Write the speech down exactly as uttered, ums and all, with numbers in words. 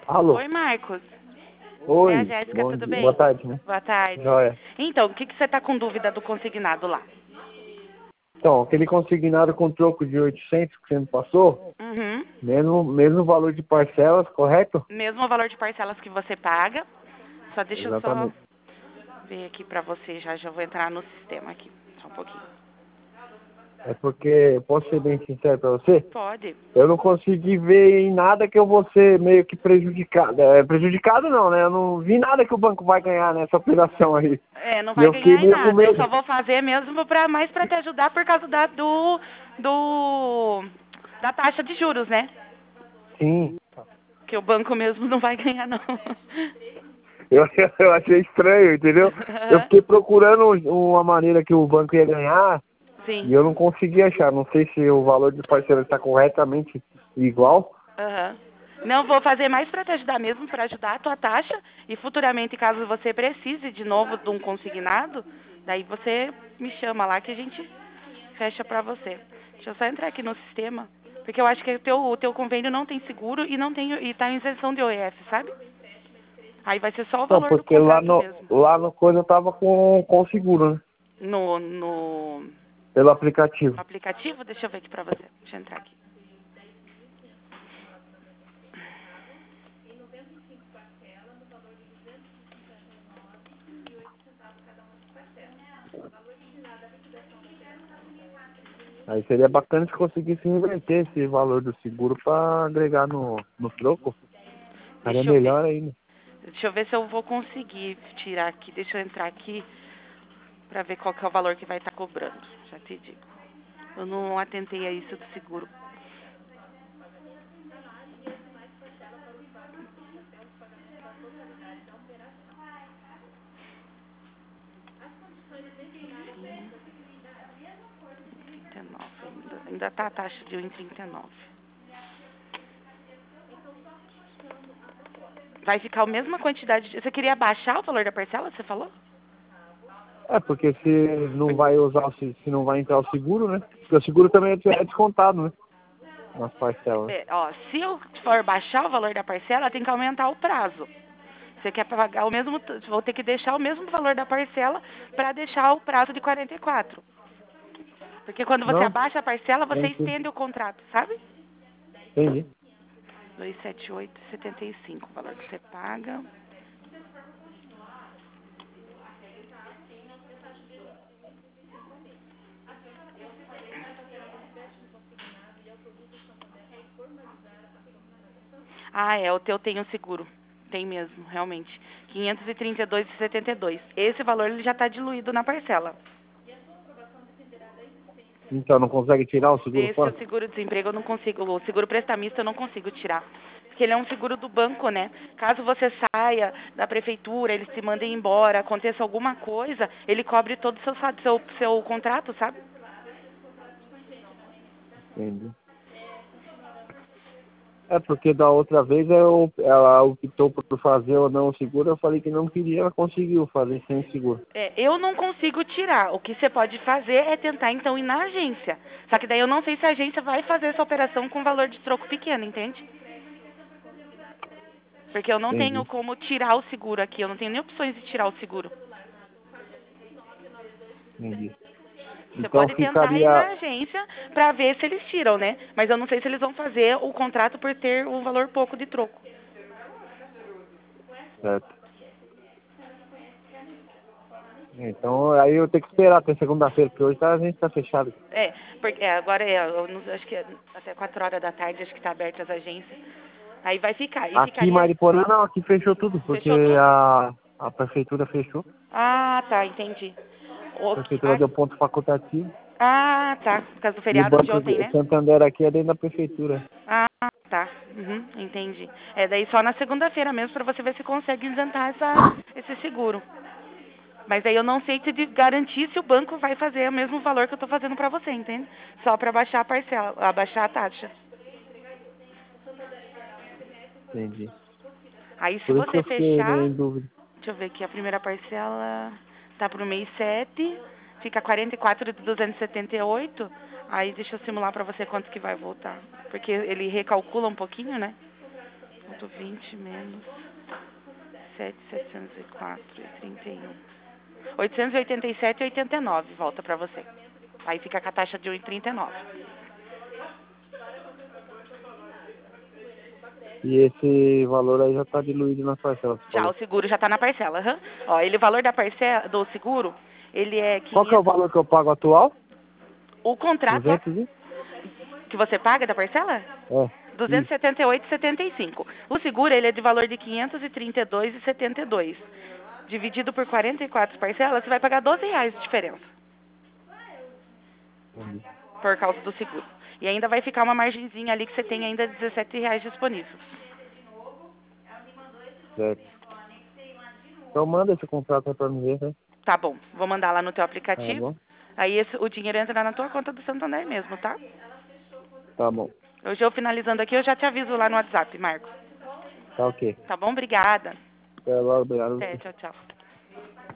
Alô? Oi, Marcos. É a Oi, Jéssica, bom tudo dia. bem? Boa tarde, né? Boa tarde. Joia. Então, o que, que você tá com dúvida do consignado lá? Então, aquele consignado com troco de oitocentos que você me passou, Uhum. mesmo, mesmo valor de parcelas, correto? Mesmo o valor de parcelas que você paga. Só deixa eu só Exatamente. ver aqui pra você, já já vou entrar no sistema aqui. Só um pouquinho. É porque, posso ser bem sincero pra você? Pode. Eu não consegui ver em nada que eu vou ser meio que prejudicado. É, prejudicado não, né? Eu não vi nada que o banco vai ganhar nessa operação aí. É, não E vai eu fiquei ganhar em meio com nada. Eu medo. só vou fazer mesmo pra, mais pra te ajudar por causa da, do, do, da taxa de juros, né? Sim. Que o banco mesmo não vai ganhar, não. Eu, eu achei estranho, entendeu? Eu Aham. fiquei procurando uma maneira que o banco ia ganhar Sim. e eu não consegui achar. Não sei se o valor de parcela está corretamente igual. Aham. Não, vou fazer mais para te ajudar mesmo, para ajudar a tua taxa. E futuramente, caso você precise de novo de um consignado, daí você me chama lá que a gente fecha para você. Deixa eu só entrar aqui no sistema, porque eu acho que o teu, o teu convênio não tem seguro e não tem e tá em isenção de O E F, sabe? Aí vai ser só o Não, valor do porque lá contrato no, mesmo. lá no coisa eu tava com, com seguro, né? No, no Pelo aplicativo. aplicativo, deixa eu ver aqui para você. Deixa eu entrar aqui. Aí seria bacana se conseguisse inverter esse valor do seguro para agregar no, no troco. Seria Deixa eu ver. melhor ainda. Deixa eu ver se eu vou conseguir tirar aqui. Deixa eu entrar aqui pra ver qual que é o valor que vai estar cobrando. Já te digo. Eu não atentei a isso do seguro. trinta e nove ainda. Ainda tá a taxa de um e trinta e nove. Vai ficar a mesma quantidade de... Você queria baixar o valor da parcela, você falou? É, porque se não vai usar, o se se não vai entrar o seguro, né? Porque o seguro também é é descontado, né? Nas parcelas. É, ó, se eu for baixar o valor da parcela, tem que aumentar o prazo. Você quer pagar o mesmo... Vou ter que deixar o mesmo valor da parcela para deixar o prazo de quarenta e quatro. Porque quando você Não, abaixa a parcela, você tranquilo. estende o contrato, sabe? Entendi. duzentos e setenta e oito e setenta e cinco, o valor que você paga. Ah, é, o teu tem o seguro. Tem mesmo, realmente. quinhentos e trinta e dois e setenta e dois. Esse valor ele já está diluído na parcela. Então não consegue tirar o seguro Esse é fora? o seguro-desemprego, eu não consigo. O seguro prestamista eu não consigo tirar. Porque ele é um seguro do banco, né? Caso você saia da prefeitura, eles te mandem embora, aconteça alguma coisa, ele cobre todo o seu, seu, seu contrato, sabe? Entendi. É porque da outra vez eu, ela optou por fazer ou não o seguro, eu falei que não queria, ela conseguiu fazer sem seguro. É, eu não consigo tirar. O que você pode fazer é tentar, então, ir na agência. Só que daí eu não sei se a agência vai fazer essa operação com valor de troco pequeno, entende? Porque eu não tenho Entendi. como tirar o seguro aqui. Eu não tenho nem opções de tirar o seguro. Entendi. Você Então pode tentar ir na ficaria. agência pra ver se eles tiram, né? Mas eu não sei se eles vão fazer o contrato por ter um valor pouco de troco. Certo. Então aí eu tenho que esperar até segunda-feira, porque hoje tá, a gente tá fechado. É, porque é, agora é, eu não- acho que é até quatro horas da tarde, acho que tá aberta as agências. Aí vai ficar. E Aqui em ficaria. Mariporã não, aqui fechou tudo, porque Fechou tudo? a, a prefeitura fechou. Ah, tá, entendi. A Ok. prefeitura deu ponto facultativo. Ah, tá. Por causa do E o feriado de Banco ontem, de né? Santander aqui é dentro da prefeitura. Ah, tá. Uhum, entendi. É daí só na segunda-feira mesmo pra você ver se consegue isentar essa, esse seguro. Mas aí eu não sei te de- garantir se o banco vai fazer o mesmo valor que eu tô fazendo pra você, entende? Só pra baixar a parcela, abaixar a taxa. Entendi. Aí se Por isso que você eu fiquei meio fechar, em dúvida. deixa eu ver aqui, a primeira parcela tá pro mês sete, fica quarenta e quatro de duzentos e setenta e oito. Aí deixa eu simular pra você quanto que vai voltar. Porque ele recalcula um pouquinho, né? ponto vinte menos sete mil setecentos e quatro e trinta e um. oitocentos e oitenta e sete e oitenta e nove volta para você. Aí fica com a taxa de um e trinta e nove. E esse valor aí já está diluído nas parcelas. Já o seguro já está na parcela. Uhum. Ó, ele, o valor da parcela do seguro, ele é quinhentos... Qual que é o valor que eu pago atual? O contrato duzentos e? que você paga da parcela? É. duzentos e setenta e oito reais e setenta e cinco centavos. O seguro ele é de valor de quinhentos e trinta e dois reais e setenta e dois centavos. Dividido por quarenta e quatro parcelas, você vai pagar doze reais de diferença. Entendi. Por causa do seguro. E ainda vai ficar uma margenzinha ali que você tem ainda dezessete reais disponível. Certo. Então manda esse contrato aí pra mim ver, né? Tá bom. Vou mandar lá no teu Tá aplicativo. bom? Aí esse, o dinheiro entra na tua conta do Santander mesmo, tá? Tá bom. Hoje eu finalizando aqui, eu já te aviso lá no WhatsApp, Marcos. Tá ok. Tá bom? Obrigada. Até logo, obrigado. Até, tchau, tchau.